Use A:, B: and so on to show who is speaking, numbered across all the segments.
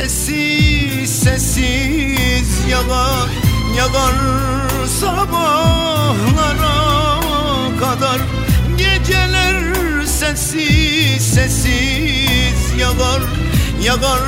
A: sessiz sessiz yağar, yağar sabahlara kadar. Geceler sessiz sessiz yağar, yağar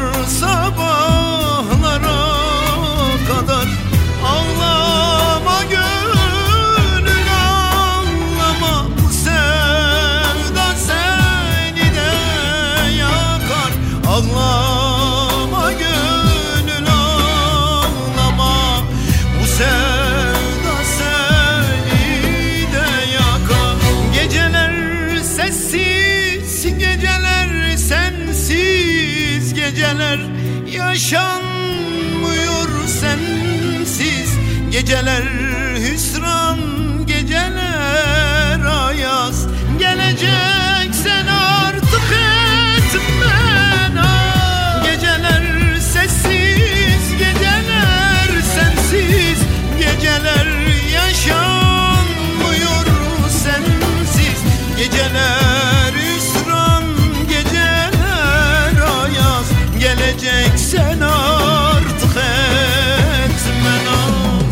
A: sabahlara kadar. Ağlama gönül ağlama, bu sevda seni de yakar. Ağlama gönül ağlama, bu sevda seni de yakar. Geceler sessiz, geceler sensiz, geceler yaşanmıyor sensiz. Geceler hüsran, geceler ayaz. Geleceksen artık etmen az. Geceler sessiz, geceler sensiz, geceler yaşanmıyor sensiz. Geceler hüsran, geceler ayaz. Geleceksen artık etmen az.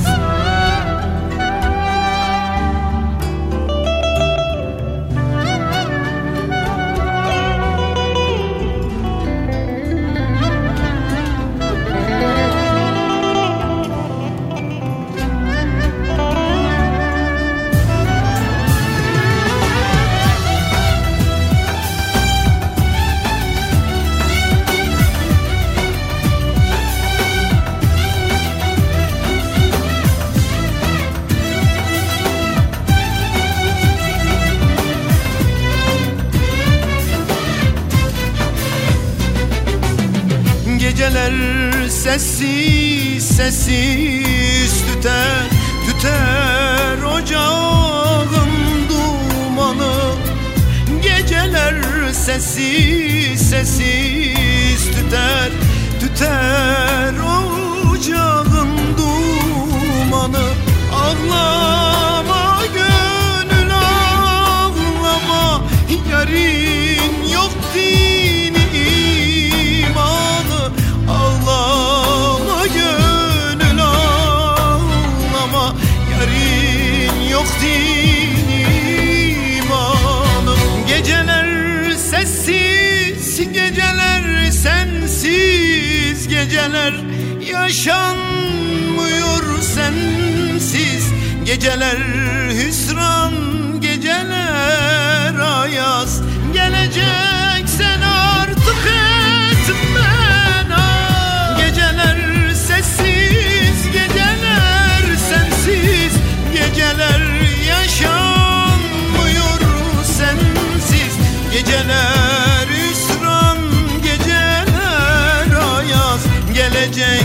A: Geceler sessiz sessiz tüter, tüter ocağın dumanı. Geceler sessiz sessiz tüter, tüter ocağın dumanı. Ağlama gönül ağlama, yarın yok dini imanı. Ağlama gönül ağlama, yarın yok dini imanı. Geceler sessiz, geceler sensiz, geceler yaşanmıyor sensiz. Geceler hüsran, geceler ayaz. Geleceksen artık etmen az. Geceler sessiz, geceler sensiz, geceler yaşanmıyor sensiz. Geceler hüsran, geceler ayaz. Gelecek